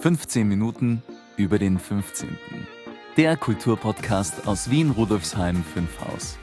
15 Minuten über den 15. Der Kulturpodcast aus Wien-Rudolfsheim 5 Haus.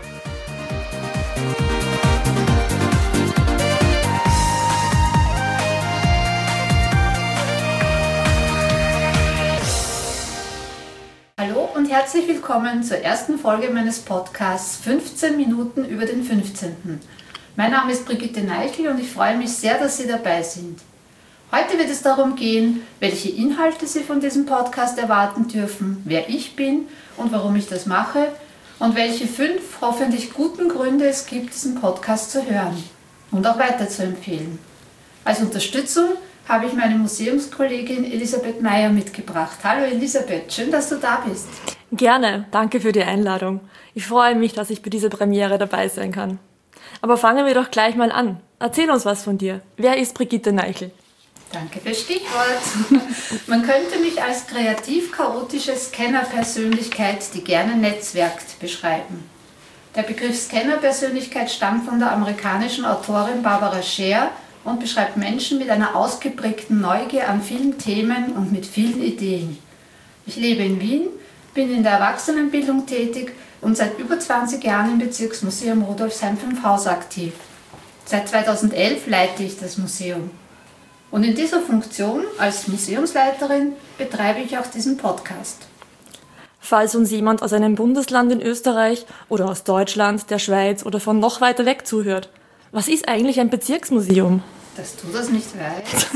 Hallo und herzlich willkommen zur ersten Folge meines Podcasts 15 Minuten über den 15. Mein Name ist Brigitte Neichel und ich freue mich sehr, dass Sie dabei sind. Heute wird es darum gehen, welche Inhalte Sie von diesem Podcast erwarten dürfen, wer ich bin und warum ich das mache und welche 5 hoffentlich guten Gründe es gibt, diesen Podcast zu hören und auch weiterzuempfehlen. Als Unterstützung habe ich meine Museumskollegin Elisabeth Meyer mitgebracht. Hallo Elisabeth, schön, dass du da bist. Gerne, danke für die Einladung. Ich freue mich, dass ich bei dieser Premiere dabei sein kann. Aber fangen wir doch gleich mal an. Erzähl uns was von dir. Wer ist Brigitte Neichel? Danke fürs Stichwort. Man könnte mich als kreativ-chaotische Scanner-Persönlichkeit, die gerne netzwerkt, beschreiben. Der Begriff Scanner-Persönlichkeit stammt von der amerikanischen Autorin Barbara Scher und beschreibt Menschen mit einer ausgeprägten Neugier an vielen Themen und mit vielen Ideen. Ich lebe in Wien, bin in der Erwachsenenbildung tätig und seit über 20 Jahren im Bezirksmuseum Rudolfsheim 5 Haus aktiv. Seit 2011 leite ich das Museum. Und in dieser Funktion als Museumsleiterin betreibe ich auch diesen Podcast. Falls uns jemand aus einem Bundesland in Österreich oder aus Deutschland, der Schweiz oder von noch weiter weg zuhört, was ist eigentlich ein Bezirksmuseum? Dass du das nicht weißt.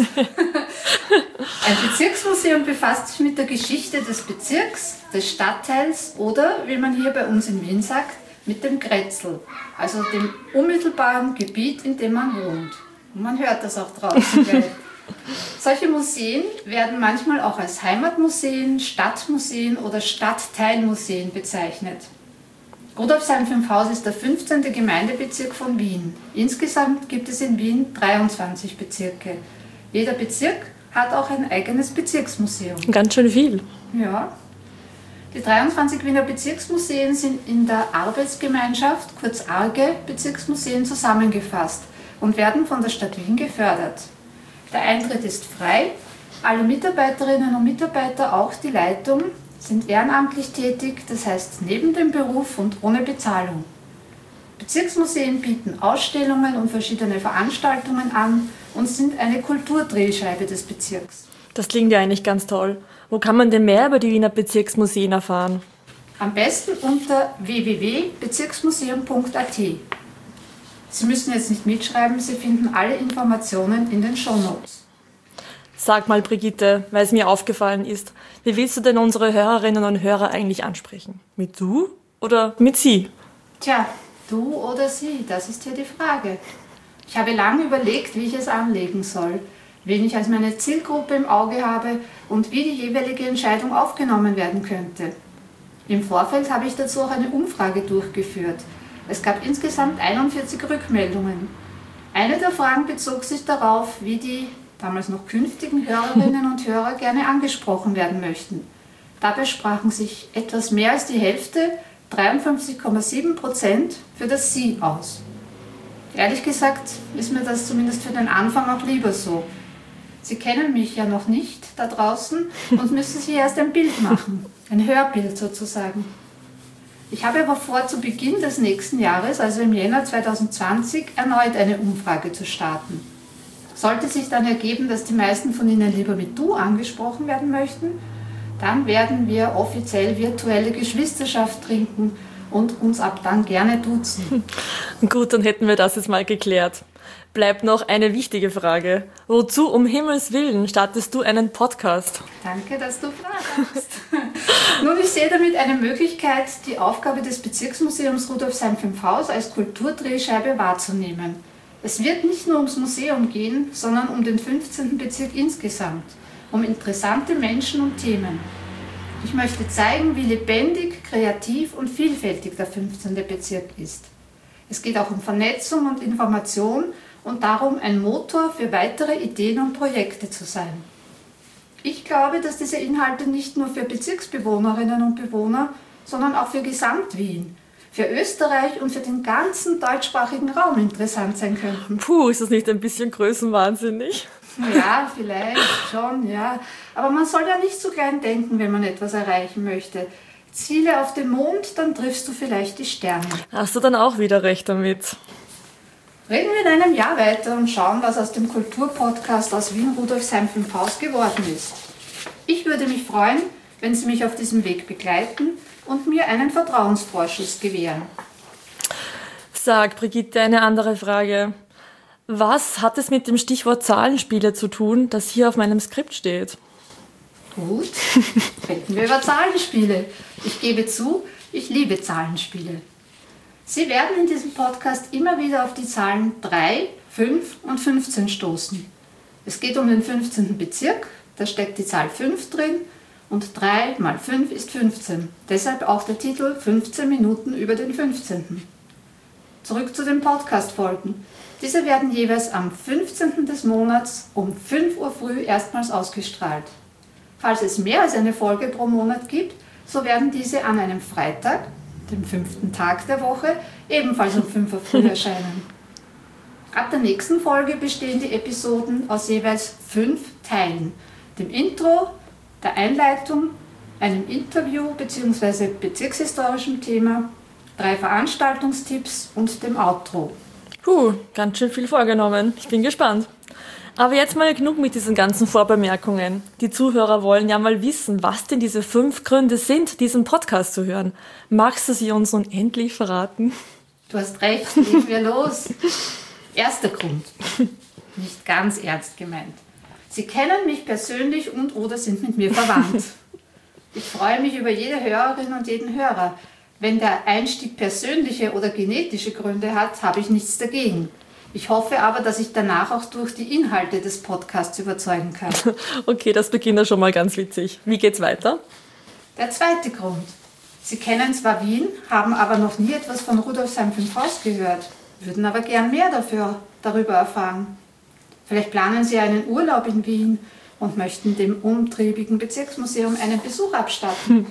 Ein Bezirksmuseum befasst sich mit der Geschichte des Bezirks, des Stadtteils oder, wie man hier bei uns in Wien sagt, mit dem Grätzl, also dem unmittelbaren Gebiet, in dem man wohnt. Und man hört das auch draußen. Weil solche Museen werden manchmal auch als Heimatmuseen, Stadtmuseen oder Stadtteilmuseen bezeichnet. Rudolfsheim 5 Haus ist der 15. Gemeindebezirk von Wien. Insgesamt gibt es in Wien 23 Bezirke. Jeder Bezirk hat auch ein eigenes Bezirksmuseum. Ganz schön viel. Ja. Die 23 Wiener Bezirksmuseen sind in der Arbeitsgemeinschaft, kurz ARGE, Bezirksmuseen zusammengefasst und werden von der Stadt Wien gefördert. Der Eintritt ist frei, alle Mitarbeiterinnen und Mitarbeiter, auch die Leitung, sind ehrenamtlich tätig, das heißt neben dem Beruf und ohne Bezahlung. Bezirksmuseen bieten Ausstellungen und verschiedene Veranstaltungen an und sind eine Kulturdrehscheibe des Bezirks. Das klingt ja eigentlich ganz toll. Wo kann man denn mehr über die Wiener Bezirksmuseen erfahren? Am besten unter www.bezirksmuseum.at. Sie müssen jetzt nicht mitschreiben, Sie finden alle Informationen in den Shownotes. Sag mal, Brigitte, weil es mir aufgefallen ist, wie willst du denn unsere Hörerinnen und Hörer eigentlich ansprechen? Mit du oder mit sie? Tja, du oder sie, das ist hier die Frage. Ich habe lange überlegt, wie ich es anlegen soll, wen ich als meine Zielgruppe im Auge habe und wie die jeweilige Entscheidung aufgenommen werden könnte. Im Vorfeld habe ich dazu auch eine Umfrage durchgeführt. Es gab insgesamt 41 Rückmeldungen. Eine der Fragen bezog sich darauf, wie die damals noch künftigen Hörerinnen und Hörer gerne angesprochen werden möchten. Dabei sprachen sich etwas mehr als die Hälfte, 53,7%, für das Sie aus. Ehrlich gesagt ist mir das zumindest für den Anfang auch lieber so. Sie kennen mich ja noch nicht da draußen und müssen sich erst ein Bild machen, ein Hörbild sozusagen. Ich habe aber vor, zu Beginn des nächsten Jahres, also im Jänner 2020, erneut eine Umfrage zu starten. Sollte sich dann ergeben, dass die meisten von Ihnen lieber mit Du angesprochen werden möchten, dann werden wir offiziell virtuelle Geschwisterschaft trinken und uns ab dann gerne duzen. Gut, dann hätten wir das jetzt mal geklärt. Bleibt noch eine wichtige Frage. Wozu um Himmels Willen startest du einen Podcast? Danke, dass du fragst. Nun, ich sehe damit eine Möglichkeit, die Aufgabe des Bezirksmuseums Rudolfsheim 5 Haus als Kulturdrehscheibe wahrzunehmen. Es wird nicht nur ums Museum gehen, sondern um den 15. Bezirk insgesamt, um interessante Menschen und Themen. Ich möchte zeigen, wie lebendig, kreativ und vielfältig der 15. Bezirk ist. Es geht auch um Vernetzung und Information und darum, ein Motor für weitere Ideen und Projekte zu sein. Ich glaube, dass diese Inhalte nicht nur für Bezirksbewohnerinnen und Bewohner, sondern auch für Gesamt-Wien, für Österreich und für den ganzen deutschsprachigen Raum interessant sein könnten. Puh, ist das nicht ein bisschen größenwahnsinnig? Ja, vielleicht schon, ja. Aber man soll ja nicht so klein denken, wenn man etwas erreichen möchte. Ziele auf den Mond, dann triffst du vielleicht die Sterne. Hast du dann auch wieder recht damit? Reden wir in einem Jahr weiter und schauen, was aus dem Kulturpodcast aus Wien Rudolfsheim 5 Haus geworden ist. Ich würde mich freuen, wenn Sie mich auf diesem Weg begleiten und mir einen Vertrauensvorschuss gewähren. Sag, Brigitte, eine andere Frage. Was hat es mit dem Stichwort Zahlenspiele zu tun, das hier auf meinem Skript steht? Gut, reden wir über Zahlenspiele. Ich gebe zu, ich liebe Zahlenspiele. Sie werden in diesem Podcast immer wieder auf die Zahlen 3, 5 und 15 stoßen. Es geht um den 15. Bezirk, da steckt die Zahl 5 drin und 3 mal 5 ist 15. Deshalb auch der Titel 15 Minuten über den 15. Zurück zu den Podcast-Folgen. Diese werden jeweils am 15. des Monats um 5 Uhr früh erstmals ausgestrahlt. Falls es mehr als eine Folge pro Monat gibt, so werden diese an einem Freitag, dem 5. Tag der Woche, ebenfalls um 5 Uhr früh erscheinen. Ab der nächsten Folge bestehen die Episoden aus jeweils 5 Teilen. Dem Intro, der Einleitung, einem Interview bzw. bezirkshistorischem Thema, 3 Veranstaltungstipps und dem Outro. Ganz schön viel vorgenommen. Ich bin gespannt. Aber jetzt mal genug mit diesen ganzen Vorbemerkungen. Die Zuhörer wollen ja mal wissen, was denn diese 5 Gründe sind, diesen Podcast zu hören. Magst du sie uns nun endlich verraten? Du hast recht, legen wir los. Erster Grund. Nicht ganz ernst gemeint. Sie kennen mich persönlich und/oder sind mit mir verwandt. Ich freue mich über jede Hörerin und jeden Hörer. Wenn der Einstieg persönliche oder genetische Gründe hat, habe ich nichts dagegen. Ich hoffe aber, dass ich danach auch durch die Inhalte des Podcasts überzeugen kann. Okay, das beginnt ja schon mal ganz witzig. Wie geht's weiter? Der zweite Grund. Sie kennen zwar Wien, haben aber noch nie etwas von Rudolfsheim 5 Haus gehört, würden aber gern mehr darüber erfahren. Vielleicht planen Sie einen Urlaub in Wien und möchten dem umtriebigen Bezirksmuseum einen Besuch abstatten.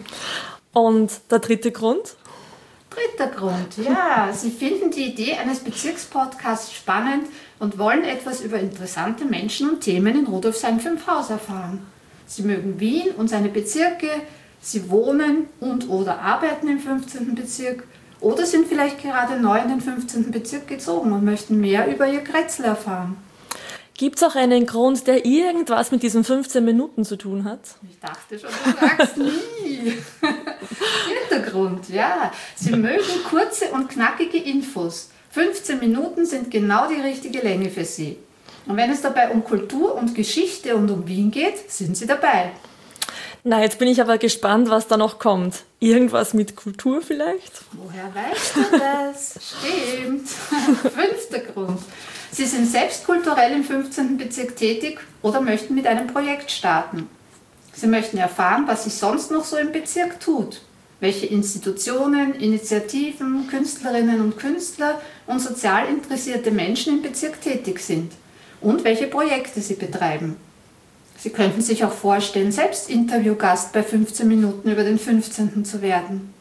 Und der dritte Grund? Dritter Grund, ja. Sie finden die Idee eines Bezirkspodcasts spannend und wollen etwas über interessante Menschen und Themen in Rudolfsheim 5 Haus erfahren. Sie mögen Wien und seine Bezirke, Sie wohnen und/oder arbeiten im 15. Bezirk oder sind vielleicht gerade neu in den 15. Bezirk gezogen und möchten mehr über ihr Kretzel erfahren. Gibt es auch einen Grund, der irgendwas mit diesen 15 Minuten zu tun hat? Ich dachte schon, du sagst nie. Vierter Grund, ja. Sie mögen kurze und knackige Infos. 15 Minuten sind genau die richtige Länge für Sie. Und wenn es dabei um Kultur und Geschichte und um Wien geht, sind Sie dabei. Na, jetzt bin ich aber gespannt, was da noch kommt. Irgendwas mit Kultur vielleicht? Woher weißt du das? Stimmt. Fünfter Grund. Sie sind selbst kulturell im 15. Bezirk tätig oder möchten mit einem Projekt starten. Sie möchten erfahren, was sich sonst noch so im Bezirk tut, welche Institutionen, Initiativen, Künstlerinnen und Künstler und sozial interessierte Menschen im Bezirk tätig sind und welche Projekte sie betreiben. Sie könnten sich auch vorstellen, selbst Interviewgast bei 15 Minuten über den 15. zu werden.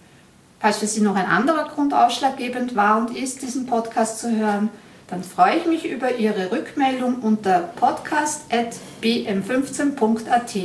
Falls für Sie noch ein anderer Grund ausschlaggebend war und ist, diesen Podcast zu hören, dann freue ich mich über Ihre Rückmeldung unter podcast@bm15.at.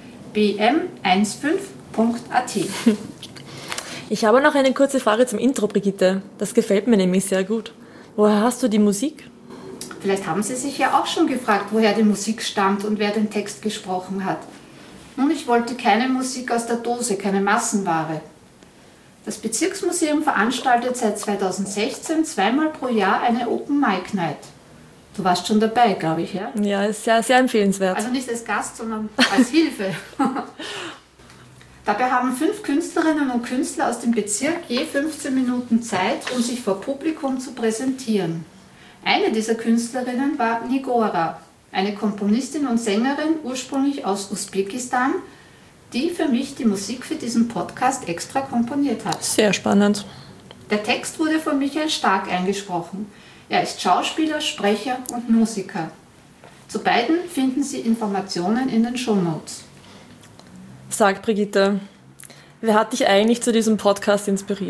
bm15.at. Ich habe noch eine kurze Frage zum Intro, Brigitte. Das gefällt mir nämlich sehr gut. Woher hast du die Musik? Vielleicht haben Sie sich ja auch schon gefragt, woher die Musik stammt und wer den Text gesprochen hat. Nun, ich wollte keine Musik aus der Dose, keine Massenware. Das Bezirksmuseum veranstaltet seit 2016 zweimal pro Jahr eine Open Mic Night. Du warst schon dabei, glaube ich, ja? Ja, ist sehr, sehr empfehlenswert. Also nicht als Gast, sondern als Hilfe. Dabei haben 5 Künstlerinnen und Künstler aus dem Bezirk je 15 Minuten Zeit, um sich vor Publikum zu präsentieren. Eine dieser Künstlerinnen war Nigora, eine Komponistin und Sängerin ursprünglich aus Usbekistan, die für mich die Musik für diesen Podcast extra komponiert hat. Sehr spannend. Der Text wurde von Michael Stark eingesprochen. Er ist Schauspieler, Sprecher und Musiker. Zu beiden finden Sie Informationen in den Shownotes. Sag, Brigitte, wer hat dich eigentlich zu diesem Podcast inspiriert?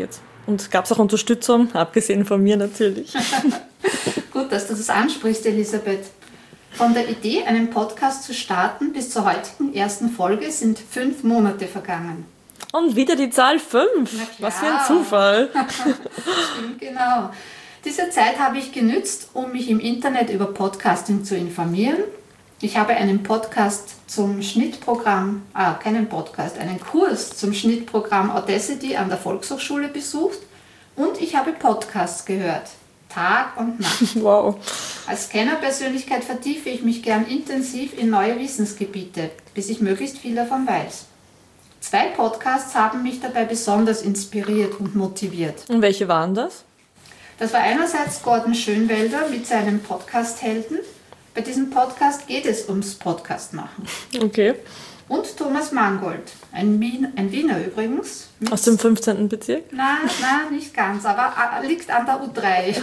Und gab es auch Unterstützung, abgesehen von mir natürlich. Gut, dass du das ansprichst, Elisabeth. Von der Idee, einen Podcast zu starten, bis zur heutigen ersten Folge sind 5 Monate vergangen. Und wieder die Zahl 5. Was für ein Zufall. Stimmt, genau. Diese Zeit habe ich genützt, um mich im Internet über Podcasting zu informieren. Ich habe einen Podcast zum Schnittprogramm, einen Kurs zum Schnittprogramm Audacity an der Volkshochschule besucht und ich habe Podcasts gehört, Tag und Nacht. Wow. Als Kennerpersönlichkeit vertiefe ich mich gern intensiv in neue Wissensgebiete, bis ich möglichst viel davon weiß. 2 Podcasts haben mich dabei besonders inspiriert und motiviert. Und welche waren das? Das war einerseits Gordon Schönwelder mit seinem Podcast-Helden. Bei diesem Podcast geht es ums Podcast-Machen. Okay. Und Thomas Mangold, ein Wiener übrigens. Aus dem 15. Bezirk? Nein, nicht ganz, aber liegt an der U3.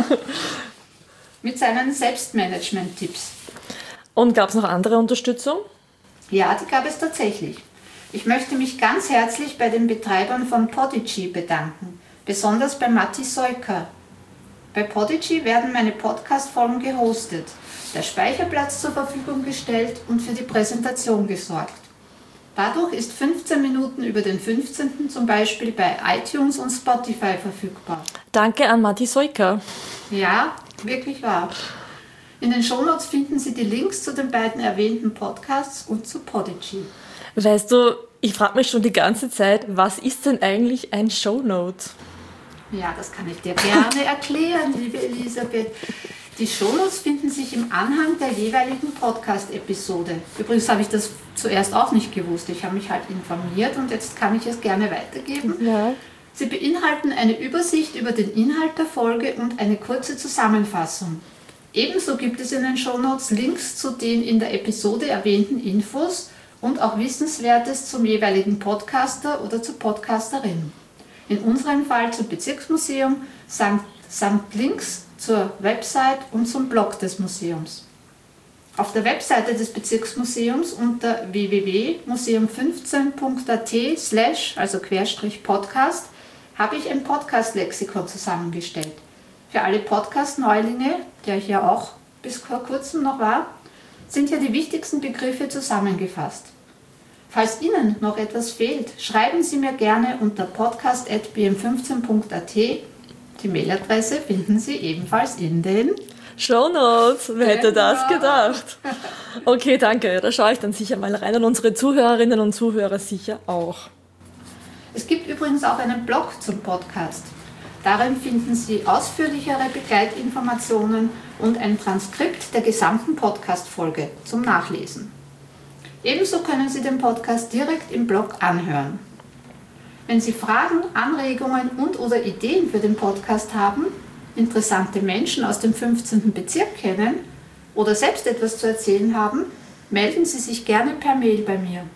Mit seinen Selbstmanagement-Tipps. Und gab es noch andere Unterstützung? Ja, die gab es tatsächlich. Ich möchte mich ganz herzlich bei den Betreibern von Podigy bedanken, besonders bei Matti Seuker. Bei Podigy werden meine Podcast-Folgen gehostet, der Speicherplatz zur Verfügung gestellt und für die Präsentation gesorgt. Dadurch ist 15 Minuten über den 15. zum Beispiel bei iTunes und Spotify verfügbar. Danke an Matti Seuker. Ja, wirklich wahr. In den Shownotes finden Sie die Links zu den beiden erwähnten Podcasts und zu Podigy. Weißt du, ich frage mich schon die ganze Zeit, was ist denn eigentlich ein Shownote? Ja, das kann ich dir gerne erklären, liebe Elisabeth. Die Shownotes finden sich im Anhang der jeweiligen Podcast-Episode. Übrigens habe ich das zuerst auch nicht gewusst. Ich habe mich halt informiert und jetzt kann ich es gerne weitergeben. Ja. Sie beinhalten eine Übersicht über den Inhalt der Folge und eine kurze Zusammenfassung. Ebenso gibt es in den Shownotes Links zu den in der Episode erwähnten Infos und auch Wissenswertes zum jeweiligen Podcaster oder zur Podcasterin. In unserem Fall zum Bezirksmuseum samt Links zur Website und zum Blog des Museums. Auf der Webseite des Bezirksmuseums unter www.museum15.at/ also /podcast habe ich ein Podcast-Lexikon zusammengestellt. Für alle Podcast-Neulinge, der ich ja auch bis vor kurzem noch war, sind hier die wichtigsten Begriffe zusammengefasst. Falls Ihnen noch etwas fehlt, schreiben Sie mir gerne unter podcast@bm15.at. Die Mailadresse finden Sie ebenfalls in den Shownotes, wer hätte das gedacht? Okay, danke, da schaue ich dann sicher mal rein und unsere Zuhörerinnen und Zuhörer sicher auch. Es gibt übrigens auch einen Blog zum Podcast. Darin finden Sie ausführlichere Begleitinformationen und ein Transkript der gesamten Podcast-Folge zum Nachlesen. Ebenso können Sie den Podcast direkt im Blog anhören. Wenn Sie Fragen, Anregungen und/oder Ideen für den Podcast haben, interessante Menschen aus dem 15. Bezirk kennen oder selbst etwas zu erzählen haben, melden Sie sich gerne per Mail bei mir.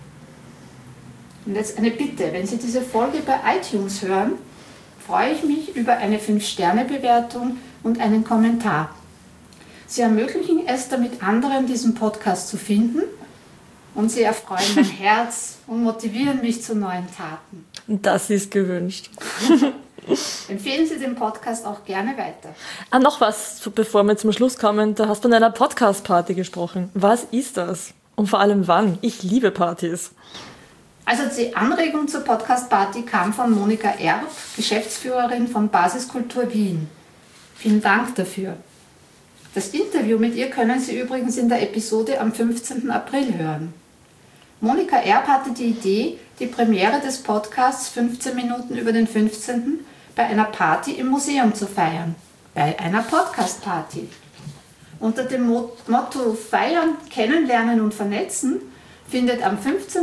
Und jetzt eine Bitte, wenn Sie diese Folge bei iTunes hören, freue ich mich über eine 5-Sterne-Bewertung und einen Kommentar. Sie ermöglichen es damit anderen, diesen Podcast zu finden und sie erfreuen mein Herz und motivieren mich zu neuen Taten. Das ist gewünscht. Empfehlen Sie den Podcast auch gerne weiter. Noch was, bevor wir zum Schluss kommen. Da hast du von einer Podcast-Party gesprochen. Was ist das? Und vor allem wann? Ich liebe Partys. Also die Anregung zur Podcast-Party kam von Monika Erb, Geschäftsführerin von Basiskultur Wien. Vielen Dank dafür. Das Interview mit ihr können Sie übrigens in der Episode am 15. April hören. Monika Erb hatte die Idee, die Premiere des Podcasts 15 Minuten über den 15. bei einer Party im Museum zu feiern. Bei einer Podcast-Party. Unter dem Motto Feiern, Kennenlernen und Vernetzen findet am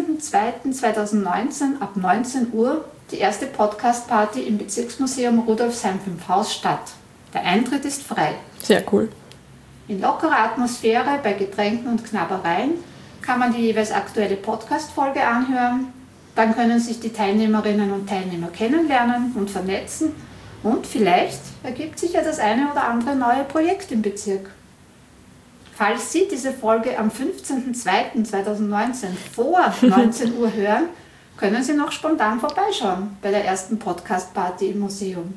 15.02.2019 ab 19 Uhr die erste Podcast-Party im Bezirksmuseum Rudolfsheim 5 Haus statt. Der Eintritt ist frei. Sehr cool. In lockerer Atmosphäre bei Getränken und Knabbereien kann man die jeweils aktuelle Podcast-Folge anhören. Dann können sich die Teilnehmerinnen und Teilnehmer kennenlernen und vernetzen und vielleicht ergibt sich ja das eine oder andere neue Projekt im Bezirk. Falls Sie diese Folge am 15.02.2019 vor 19 Uhr hören, können Sie noch spontan vorbeischauen bei der ersten Podcast-Party im Museum.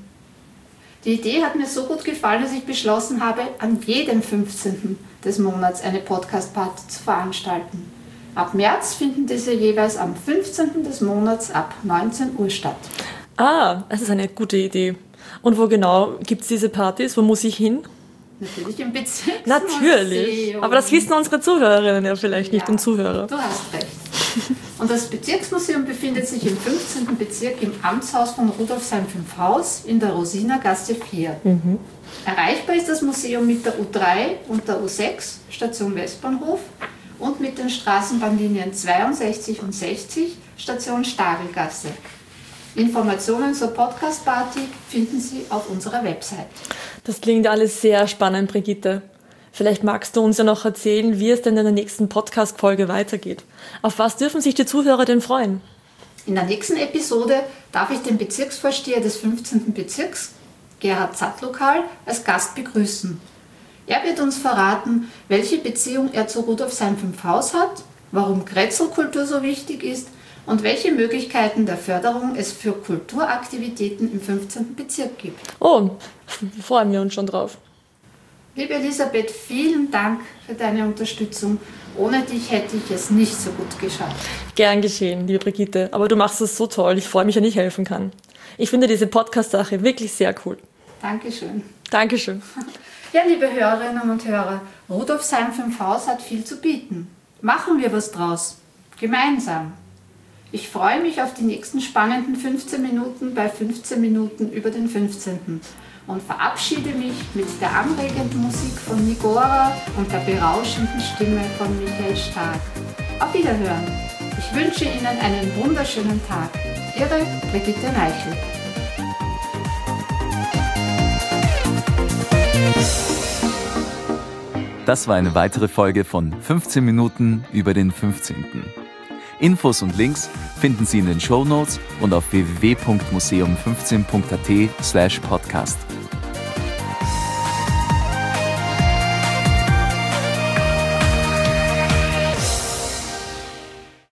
Die Idee hat mir so gut gefallen, dass ich beschlossen habe, an jedem 15. des Monats eine Podcast-Party zu veranstalten. Ab März finden diese jeweils am 15. des Monats ab 19 Uhr statt. Ah, das ist eine gute Idee. Und wo genau gibt es diese Partys? Wo muss ich hin? Natürlich im Bezirksmuseum. Natürlich, aber das wissen unsere Zuhörerinnen ja vielleicht nicht und Zuhörer. Du hast recht. Und das Bezirksmuseum befindet sich im 15. Bezirk im Amtshaus von Rudolfsheim 5 Haus in der Rosinergasse 4. Erreichbar ist das Museum mit der U3 und der U6, Station Westbahnhof, und mit den Straßenbahnlinien 62 und 60, Station Stagelgasse. Informationen zur Podcast-Party finden Sie auf unserer Website. Das klingt alles sehr spannend, Brigitte. Vielleicht magst du uns ja noch erzählen, wie es denn in der nächsten Podcast-Folge weitergeht. Auf was dürfen sich die Zuhörer denn freuen? In der nächsten Episode darf ich den Bezirksvorsteher des 15. Bezirks, Gerhard Zattlokal, als Gast begrüßen. Er wird uns verraten, welche Beziehung er zu Rudolfsheim 5 Haus hat, warum Grätzelkultur so wichtig ist und welche Möglichkeiten der Förderung es für Kulturaktivitäten im 15. Bezirk gibt. Oh, freuen wir uns schon drauf. Liebe Elisabeth, vielen Dank für deine Unterstützung. Ohne dich hätte ich es nicht so gut geschafft. Gern geschehen, liebe Brigitte. Aber du machst es so toll. Ich freue mich, wenn ich helfen kann. Ich finde diese Podcast-Sache wirklich sehr cool. Dankeschön. Dankeschön. Ja, liebe Hörerinnen und Hörer, Rudolfsheim 5 Haus hat viel zu bieten. Machen wir was draus. Gemeinsam. Ich freue mich auf die nächsten spannenden 15 Minuten bei 15 Minuten über den 15. und verabschiede mich mit der anregenden Musik von Nigora und der berauschenden Stimme von Michael Stark. Auf Wiederhören. Ich wünsche Ihnen einen wunderschönen Tag. Ihre Brigitte Neichel. Das war eine weitere Folge von 15 Minuten über den 15. Infos und Links finden Sie in den Shownotes und auf www.museum15.at/podcast.